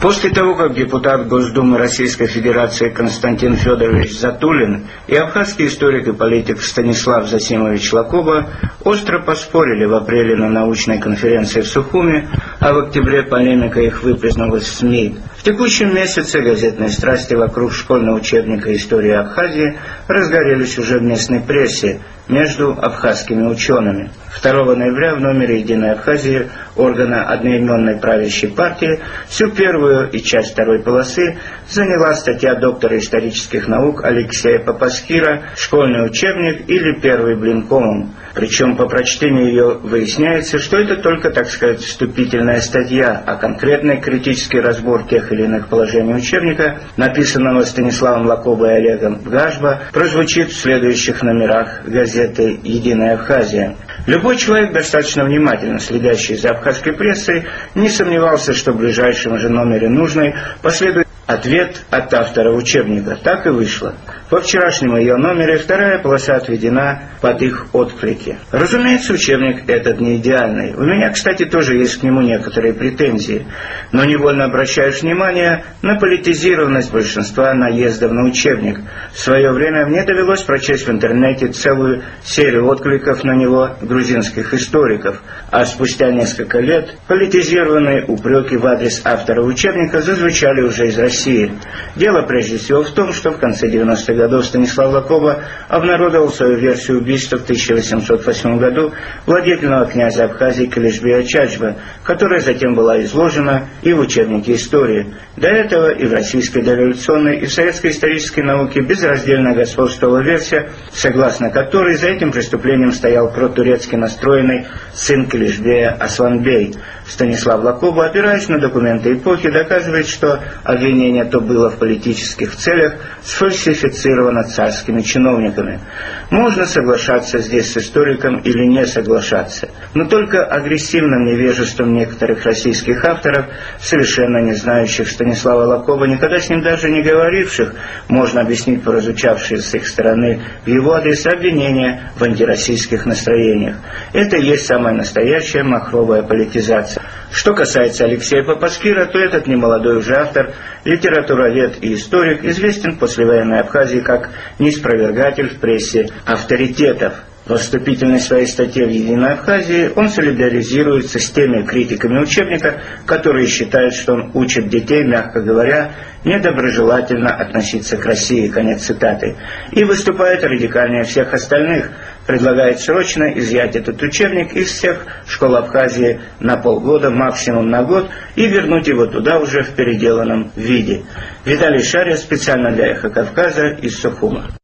После того, как депутат Госдумы Российской Федерации Константин Федорович Затулин и абхазский историк и политик Станислав Зосимович Лакоба остро поспорили в апреле на научной конференции в Сухуми, а в октябре полемика их выплеснулась в СМИ. В текущем месяце газетные страсти вокруг школьного учебника «История Абхазии» разгорелись уже в местной прессе между абхазскими учеными. 2 ноября в номере «Единой Абхазии» органа одноименной правящей партии всю первую и часть второй полосы заняла статья доктора исторических наук Алексея Попаскира «Школьный учебник» или «Первый блинкомом». Причем по прочтению ее выясняется, что это только, так сказать, вступительная статья, а конкретный критический разбор тех или иных положений учебника, написанного Станиславом Лакобой и Олегом Гажба, прозвучит в следующих номерах газеты «Единая Абхазия». Любой человек, достаточно внимательно следящий за абхазской прессой, не сомневался, что в ближайшем же номере нужной последует ответ от автора учебника. Так и вышло. Во вчерашнем ее номере вторая полоса отведена под их отклики. Разумеется, учебник этот не идеальный. У меня, кстати, тоже есть к нему некоторые претензии. Но невольно обращаешь внимание на политизированность большинства наездов на учебник. В свое время мне довелось прочесть в интернете целую серию откликов на него грузинских историков. А спустя несколько лет политизированные упреки в адрес автора учебника зазвучали уже из России. Дело прежде всего в том, что в конце 90-х годов Станислав Лакоба обнародовал свою версию убийства в 1808 году владетельного князя Абхазии Калишбея Чачба, которая затем была изложена и в учебнике истории. До этого и в российской дореволюционной, и в советской исторической науке безраздельно господствовала версия, согласно которой за этим преступлением стоял протурецки настроенный сын Калишбея Асланбей. Станислав Лакоба, опираясь на документы эпохи, доказывает, что обвинение то было в политических целях сфальсифицировано царскими чиновниками. Можно соглашаться здесь с историком или не соглашаться, но только агрессивным невежеством некоторых российских авторов, совершенно не знающих Станислава Лакоба, никогда с ним даже не говоривших, можно объяснить прозвучавшие с их стороны в его адрес обвинения в антироссийских настроениях. Это и есть самая настоящая махровая политизация. Что касается Алексея Попаскира, то этот немолодой уже автор, литературовед и историк, известен в послевоенной Абхазии как неспровергатель в прессе авторитетов. В вступительной своей статье в «Единой Абхазии» он солидаризируется с теми критиками учебника, которые считают, что он учит детей, мягко говоря, недоброжелательно относиться к России, конец цитаты, и выступает радикальнее всех остальных, предлагает срочно изъять этот учебник из всех школ Абхазии на полгода, максимум на год, и вернуть его туда уже в переделанном виде. Виталий Шария специально для «Эхо Кавказа» из Сухума.